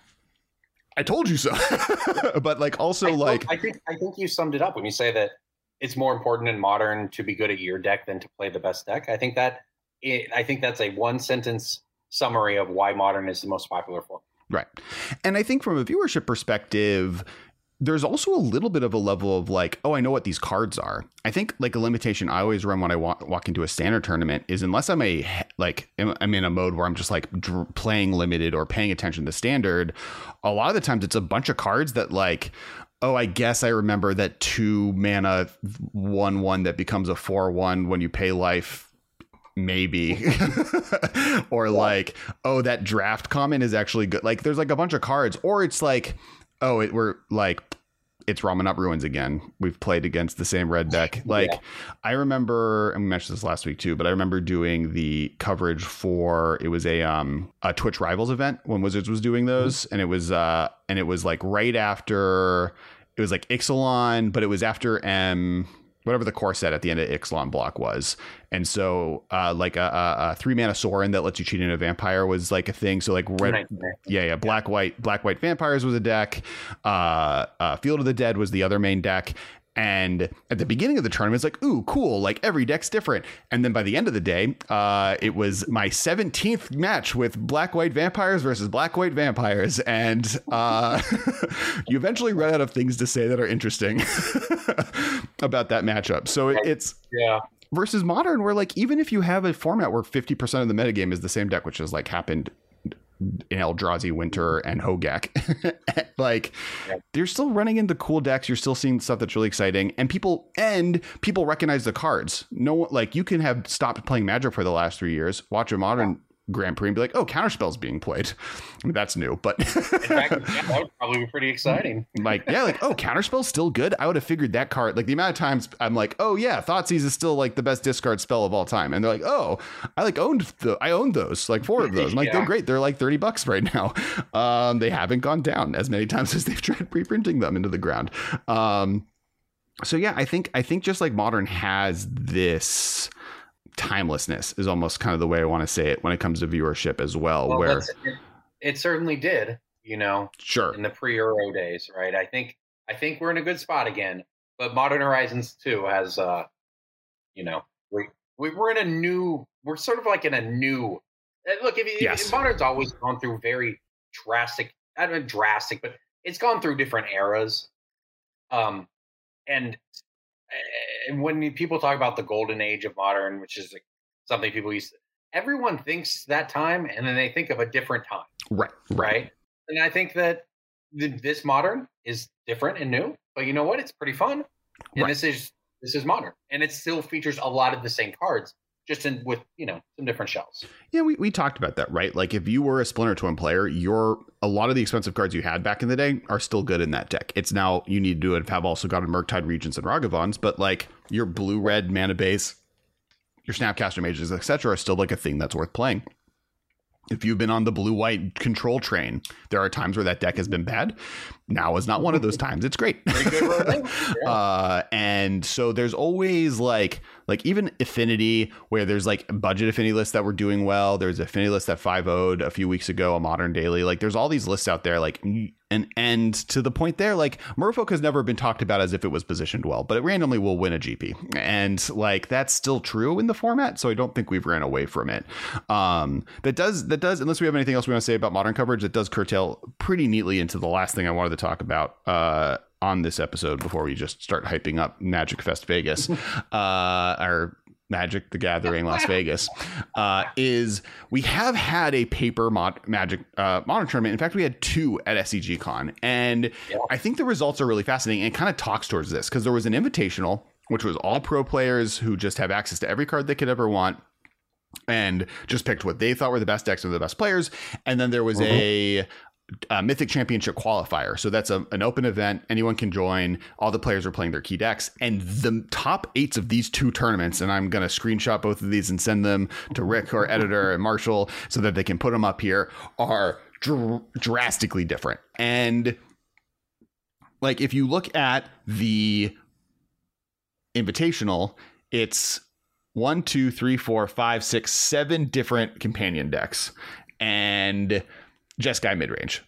I told you so. But like, also I think you summed it up when you say that it's more important in Modern to be good at your deck than to play the best deck. I think that's a one sentence summary of why Modern is the most popular form. Right. And I think from a viewership perspective, there's also a little bit of a level of like, oh, I know what these cards are. I think like a limitation I always run when I walk into a standard tournament is, unless I'm in a mode where I'm just like playing limited or paying attention to standard, a lot of the times it's a bunch of cards that like, oh, I guess I remember that 2 mana 1/1 that becomes a 4/1 when you pay life. Maybe. Or like, oh, that draft comment is actually good. Like, there's like a bunch of cards, or it's like, oh, it's Ramunap Ruins again. We've played against the same red deck. Like, I remember, and we mentioned this last week too, but I remember doing the coverage for, it was a Twitch Rivals event when Wizards was doing those. And it was like right after, it was like Ixalan, but it was after whatever the core set at the end of Ixalan block was. And so like a 3-mana Sorin that lets you cheat in a vampire was like a thing. So like black white vampires was a deck. Field of the Dead was the other main deck. And at the beginning of the tournament, it's like, ooh, cool. Like, every deck's different. And then by the end of the day, it was my 17th match with black-white vampires versus black-white vampires. And you eventually run out of things to say that are interesting about that matchup. So it's versus Modern, where like, even if you have a format where 50% of the metagame is the same deck, which has like happened in Eldrazi, Winter, and Hogak, like, you're still running into cool decks. You're still seeing stuff that's really exciting, and people recognize the cards. No, like, you can have stopped playing Magic for the last 3 years, watch a Modern Grand Prix and be like, oh, Counterspell's being played. I mean, that's new, but in fact, yeah, that would probably be pretty exciting. Like, yeah, like, oh, Counterspell's still good. I would have figured that card, like the amount of times I'm like, oh yeah, Thoughtseize is still like the best discard spell of all time. And they're like, oh, I owned those, like 4 of those. I'm like, they're great. They're like $30 right now. They haven't gone down as many times as they've tried pre-printing them into the ground. So yeah, I think just like Modern has this timelessness is almost kind of the way I want to say it when it comes to viewership as well. Where it certainly did, sure, in the pre-Euro days, right? I think we're in a good spot again. But Modern Horizons 2 has, we're in a new. We're sort of like in a new. Look, if Modern's always gone through very drastic. I don't know drastic, but it's gone through different eras. And when people talk about the golden age of Modern, which is like something people used to, everyone thinks that time and then they think of a different time. Right. And I think that this Modern is different and new, but you know what? It's pretty fun. And this is Modern, and it still features a lot of the same cards, just with some different shells. Yeah, we talked about that, right? Like if you were a Splinter Twin player, a lot of the expensive cards you had back in the day are still good in that deck. It's now you need to have also gotten Murktide Regents and Ragavans, but like your blue-red mana base, your Snapcaster Mages, etc., are still like a thing that's worth playing. If you've been on the blue-white control train, there are times where that deck has been bad. Now is not one of those times. It's great. And so there's always like even Affinity, where there's like budget Affinity lists that were doing well. There's Affinity list that 5-0'd a few weeks ago, a Modern Daily. Like there's all these lists out there. Like and to the point there, like Merfolk has never been talked about as if it was positioned well, but it randomly will win a GP. And like that's still true in the format. So I don't think we've ran away from it. That does, unless we have anything else we want to say about Modern coverage, it does curtail pretty neatly into the last thing I wanted to talk about on this episode before we just start hyping up Magic Fest Vegas, or Magic the Gathering Las Vegas, is we have had a paper Magic Modern tournament. In fact, we had 2 at SCG Con, and I think the results are really fascinating and kind of talks towards this, because there was an invitational, which was all pro players who just have access to every card they could ever want and just picked what they thought were the best decks or the best players. And then there was a Mythic Championship qualifier. So that's an open event. Anyone can join. All the players are playing their key decks. And the top 8s of these 2 tournaments, and I'm going to screenshot both of these and send them to Rick, our editor, and Marshall so that they can put them up here, are drastically different. And like if you look at the Invitational, it's 1, 2, 3, 4, 5, 6, 7 different companion decks. And Jeskai midrange,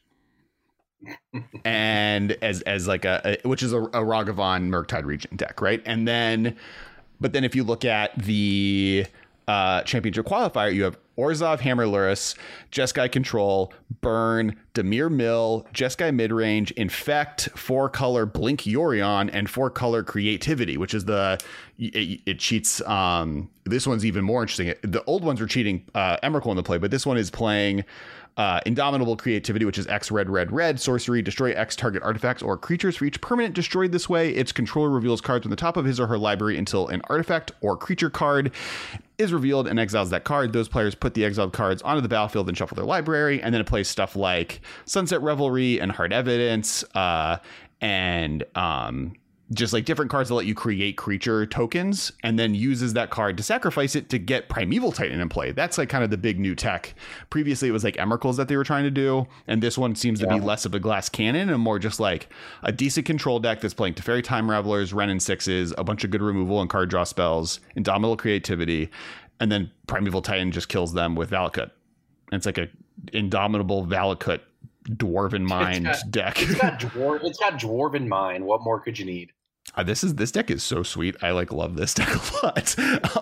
and as like which is a Ragavan Murktide Regent deck, right? And then, but then if you look at the championship qualifier, you have Orzhov Hammer Lurrus, Jeskai Control, Burn, Dimir Mill, Jeskai Midrange, Infect, 4-color Blink Yorion, and 4-color Creativity, which is it cheats. This one's even more interesting. The old ones were cheating Emrakul in the play, but this one is playing Indomitable Creativity, which is X red sorcery, destroy X target artifacts or creatures for each permanent destroyed this way. Its controller reveals cards on the top of his or her library until an artifact or creature card is revealed and exiles that card. Those players put the exiled cards onto the battlefield and shuffle their library, and then it plays stuff like Sunset Revelry and Hard Evidence, and just like different cards that let you create creature tokens, and then uses that card to sacrifice it to get Primeval Titan in play. That's like kind of the big new tech. Previously it was like Emrakuls that they were trying to do, and this one seems to be less of a glass cannon and more just like a decent control deck that's playing Teferi Time Ravelers, Wrenn and 6s, a bunch of good removal and card draw spells, Indomitable Creativity, and then Primeval Titan just kills them with Valakut. And it's like a Indomitable Valakut Dwarven Mind deck. It's got Dwarven Mind. What more could you need? This deck is so sweet. I love this deck a lot.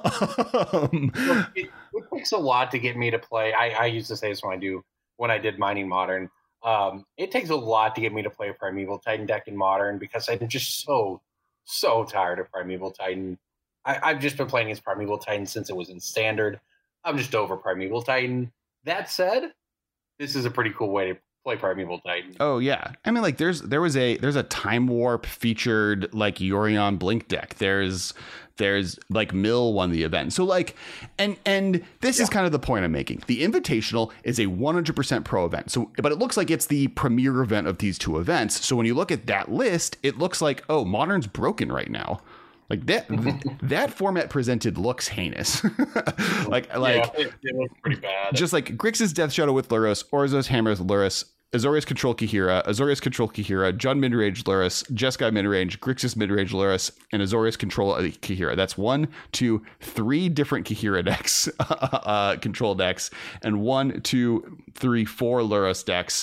It takes a lot to get me to play. I used to say this when I did Mining Modern. It takes a lot to get me to play a Primeval Titan deck in Modern, because I'm just so tired of Primeval Titan. I've just been playing against Primeval Titan since it was in Standard. I'm just over Primeval Titan. That said, this is a pretty cool way to play Primeval Titan. Oh yeah, I mean, like there's a Time Warp featured like Yorion Blink deck. There's like Mill won the event. So like, and this is kind of the point I'm making. The Invitational is a 100% pro event. So, but it looks like it's the premier event of these two events. So when you look at that list, it looks like, oh, Modern's broken right now. Like that format presented looks heinous. like it looks pretty bad. Just like Grixis Death Shadow with Lurrus, Orzo's Hammer with Lurrus, Azorius Control Kihira, Azorius Control Kihira, Jund Midrange Lurrus, Jeskai Midrange, Grixis Midrange Lurrus, and Azorius Control Kihira. That's 1, 2, 3 different Kihira decks, control decks, and 1, 2, 3, 4 Lurrus decks.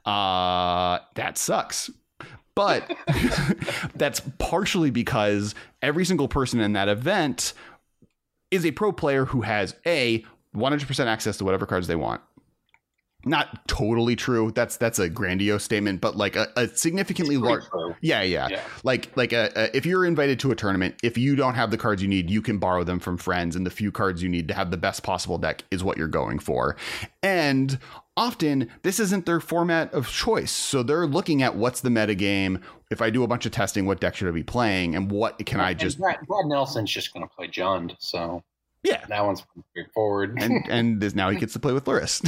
That sucks. But that's partially because every single person in that event is a pro player who has 100% access to whatever cards they want. Not totally true. That's a grandiose statement, but like a significantly large. Yeah. Like if you're invited to a tournament, if you don't have the cards you need, you can borrow them from friends, and the few cards you need to have the best possible deck is what you're going for. And often this isn't their format of choice. So they're looking at what's the meta game. If I do a bunch of testing, what deck should I be playing, and what can I just? Brad Nelson's just going to play Jund, so. Yeah, that one's straightforward. and now he gets to play with Lurrus.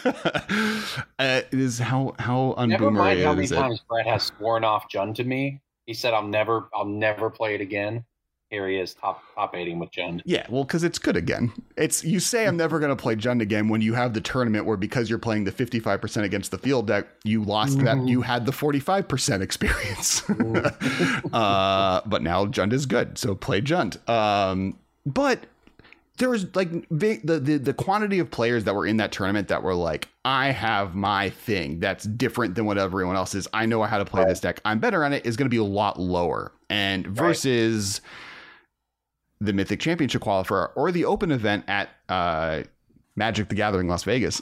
It is how unboomery never mind how many times Brett has sworn off Jund to me. He said, "I'll never play it again." Here he is, top 8ing with Jund. Yeah, well, because it's good again. It's you say I'm never going to play Jund again when you have the tournament where, because you're playing the 55% against the field deck, you lost that you had the 45% experience. But now Jund is good, so play Jund. But there was like the quantity of players that were in that tournament that were like, I have my thing that's different than what everyone else is. I know how to play this deck. I'm better on it, is going to be a lot lower. And versus the Mythic Championship qualifier or the open event at Magic the Gathering Las Vegas,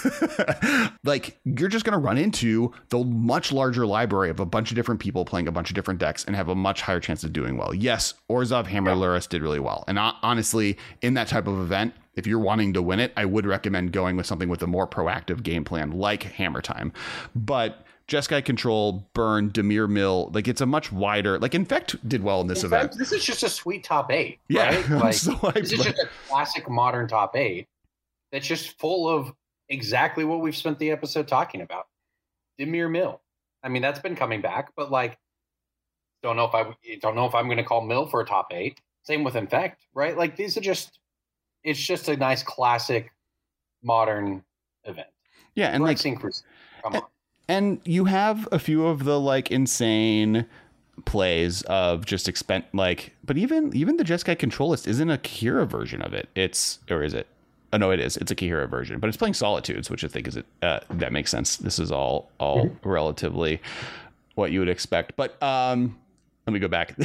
like you're just going to run into the much larger library of a bunch of different people playing a bunch of different decks and have a much higher chance of doing well. Yes, Orzhov Hammer Lurrus did really well. And honestly, in that type of event, if you're wanting to win it, I would recommend going with something with a more proactive game plan like Hammer Time. But Jeskai Control, Burn, Dimir Mill, like it's a much wider, like Infect did well in this event. This is just a sweet top 8. Yeah. Right? Like, this is just a classic modern top 8. That's just full of exactly what we've spent the episode talking about. Dimir Mill. I mean, that's been coming back, but like, don't know if I'm going to call Mill for a top 8. Same with Infect, right? Like these are it's just a nice classic modern event. Yeah, and like, come on. And you have a few of the like insane plays of just but even the Jeskai Control list isn't a Kihira version of it. Is it? Oh, no, it is. It's a Kihira version, but it's playing Solitudes, which I think is that makes sense. This is all relatively what you would expect. But let me go back.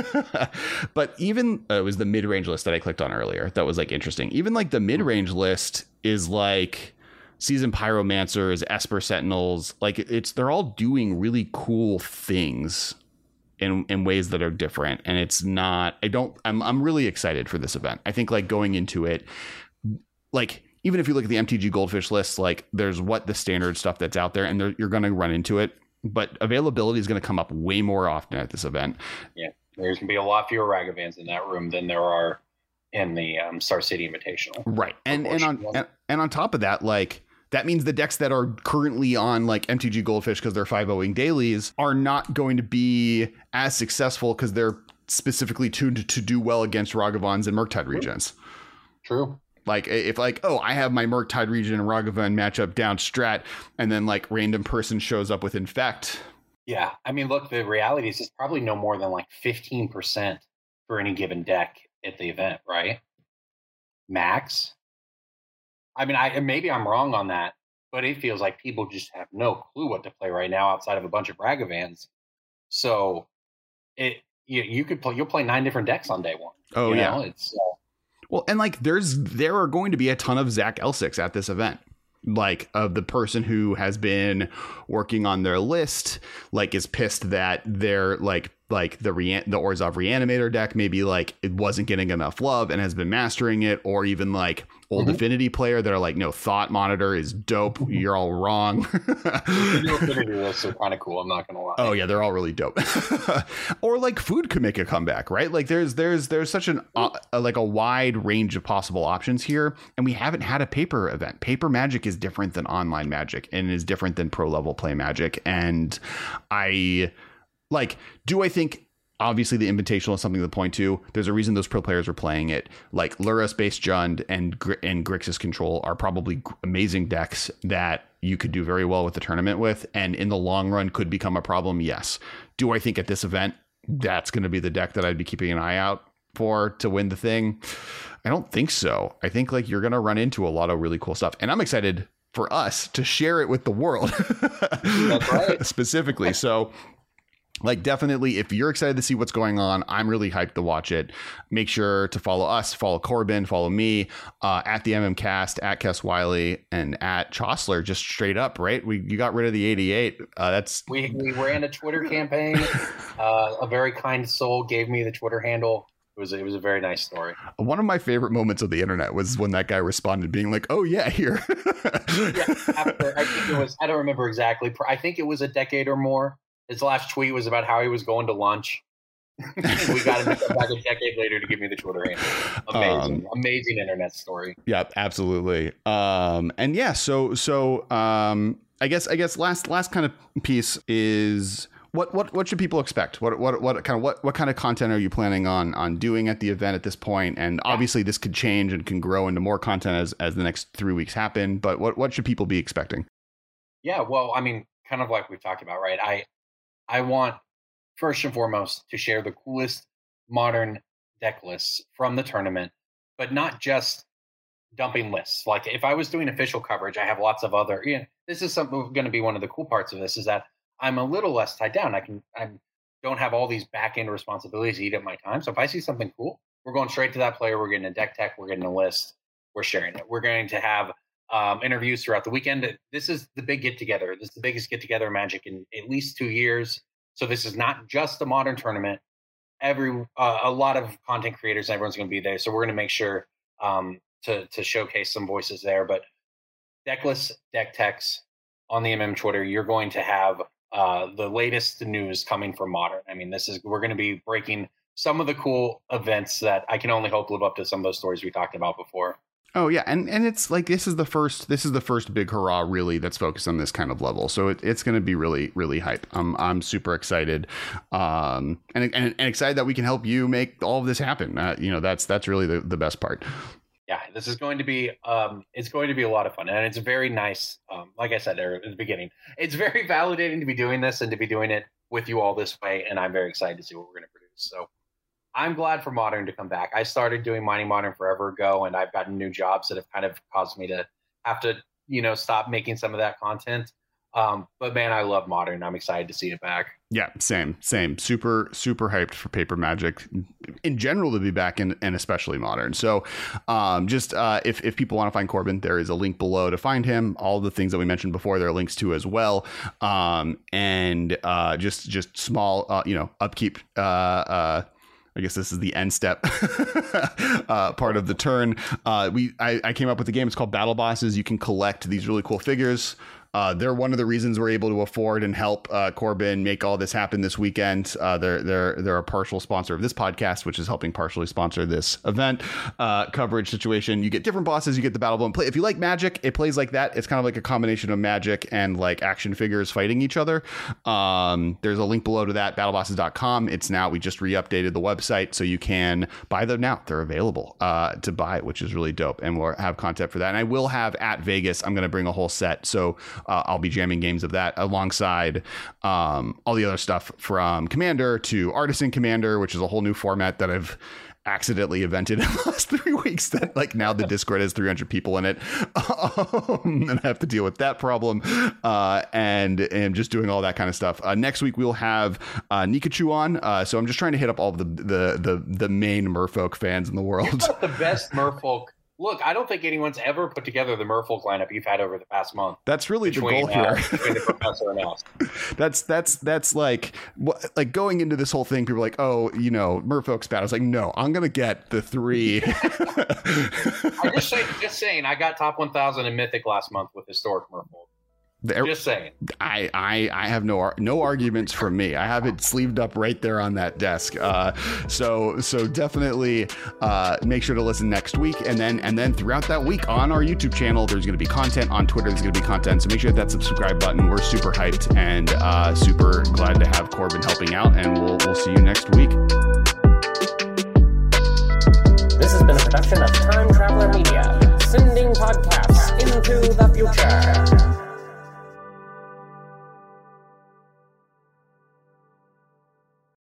But even it was the mid-range list that I clicked on earlier. That was like interesting. Even like the mid-range list is like Seasoned Pyromancers, Esper Sentinels. Like they're all doing really cool things in ways that are different. And it's not. I'm really excited for this event. I think like going into it. Like, even if you look at the MTG Goldfish list, like there's the standard stuff that's out there, and you're going to run into it. But availability is going to come up way more often at this event. Yeah, there's going to be a lot fewer Ragavans in that room than there are in the Star City Invitational. Right, and on top of that, like that means the decks that are currently on like MTG Goldfish because they're 5-0ing dailies are not going to be as successful because they're specifically tuned to do well against Ragavans and Murktide Regents. True. Like if like, oh, I have my Murktide Regen and Ragavan matchup down strat, and then like random person shows up with Infect. Yeah. I mean, look, the reality is it's probably no more than like 15% for any given deck at the event, right? Max. I mean, maybe I'm wrong on that, but it feels like people just have no clue what to play right now outside of a bunch of Ragavans. So you'll play 9 different decks on day one. Oh, yeah. It's well, and like there are going to be a ton of Zach Elsix at this event, like of the person who has been working on their list, like is pissed that their like like the Orzhov Reanimator deck, maybe like it wasn't getting enough love and has been mastering it, or even like old Affinity player that are like, no, Thought Monitor is dope. You're all wrong. The new Affinity lists are kind of cool. I'm not gonna lie. Oh yeah, they're all really dope. Or like Food could make a comeback, right? Like there's such an like a wide range of possible options here, and we haven't had a paper event. Paper Magic is different than online Magic and is different than pro level play Magic, and do I think obviously the Invitational is something to point to? There's a reason those pro players were playing it. Like Lura, Space Jund, and Grixis Control are probably amazing decks that you could do very well with the tournament with, and in the long run could become a problem. Yes. Do I think at this event that's going to be the deck that I'd be keeping an eye out for to win the thing? I don't think so. I think like you're going to run into a lot of really cool stuff, and I'm excited for us to share it with the world. That's right. Specifically. So like, definitely, if you're excited to see what's going on, I'm really hyped to watch it. Make sure to follow us, follow Corbin, follow me, at the MMCast, at Kess Wiley, and at Chosler, just straight up, right? You got rid of the 88. We ran a Twitter campaign. A very kind soul gave me the Twitter handle. It was a very nice story. One of my favorite moments of the internet was when that guy responded being like, oh yeah, here. Yeah, I think it was, I don't remember exactly. I think it was a decade or more. His last tweet was about how he was going to lunch. We got him to come back a decade later to give me the Twitter handle. Amazing internet story. Yeah, absolutely. And yeah, so I guess last kind of piece is what should people expect? What kind of content are you planning on doing at the event at this point? And obviously this could change and can grow into more content as the next 3 weeks happen. But what should people be expecting? Yeah, well, I mean, kind of like we've talked about, right? I want, first and foremost, to share the coolest Modern deck lists from the tournament, but not just dumping lists. Like if I was doing official coverage, I have lots of other, this is something going to be one of the cool parts of this, is that I'm a little less tied down. I don't have all these back end responsibilities eat up my time. So if I see something cool, we're going straight to that player. We're getting a deck tech. We're getting a list. We're sharing it. We're going to have interviews throughout the weekend. This is the big get together. This is the biggest get together Magic in at least 2 years. So this is not just a Modern tournament. A lot of content creators, everyone's going to be there. So we're going to make sure to showcase some voices there. But deck lists, deck techs on the MM Twitter, you're going to have the latest news coming from Modern. I mean, we're going to be breaking some of the cool events that I can only hope live up to some of those stories we talked about before. Oh yeah, and it's like this is the first big hurrah really that's focused on this kind of level. So it's going to be really really hype. I'm super excited, and excited that we can help you make all of this happen. That's really the best part. Yeah, this is going to be it's going to be a lot of fun, and it's very nice. Like I said there at the beginning, it's very validating to be doing this and to be doing it with you all this way, and I'm very excited to see what we're going to produce. So I'm glad for Modern to come back. I started doing Mining Modern forever ago, and I've gotten new jobs that have kind of caused me to have to, stop making some of that content. But man, I love Modern. I'm excited to see it back. Yeah, same. Super, super hyped for Paper Magic in general to be back, and especially Modern. So if people want to find Corbin, there is a link below to find him. All the things that we mentioned before, there are links to as well. And just small, upkeep. I guess this is the end step part of the turn. I came up with a game. It's called Battle Bosses. You can collect these really cool figures. They're one of the reasons we're able to afford and help Corbin make all this happen this weekend. They're a partial sponsor of this podcast, which is helping partially sponsor this event coverage situation. You get different bosses. You get the Battle Bone play. If you like Magic, it plays like that. It's kind of like a combination of Magic and like action figures fighting each other. There's a link below to that, battlebosses.com. We just re-updated the website, so you can buy them now. They're available to buy, which is really dope. And we'll have content for that. And I will have at Vegas, I'm going to bring a whole set. So I'll be jamming games of that alongside all the other stuff from Commander to Artisan Commander, which is a whole new format that I've accidentally invented in the last 3 weeks, that like now the Discord has 300 people in it, and I have to deal with that problem, and just doing all that kind of stuff. Next week we'll have Nikachu on, so I'm just trying to hit up all of the main Merfolk fans in the world. The best Merfolk Look, I don't think anyone's ever put together the Merfolk lineup you've had over the past month. That's really the goal here. Between the Professor and us. That's like going into this whole thing. People are like, oh, Merfolk's bad. I was like, no, I'm gonna get the 3. I just saying, I got top 1,000 in Mythic last month with Historic Merfolk. Just saying. I have no arguments from me. I have it sleeved up right there on that desk. So definitely make sure to listen next week, and then throughout that week on our YouTube channel, there's going to be content. On Twitter, there's going to be content. So make sure that subscribe button. We're super hyped and super glad to have Corbin helping out, and we'll see you next week. This has been a production of Time Traveler Media, sending podcasts into the future.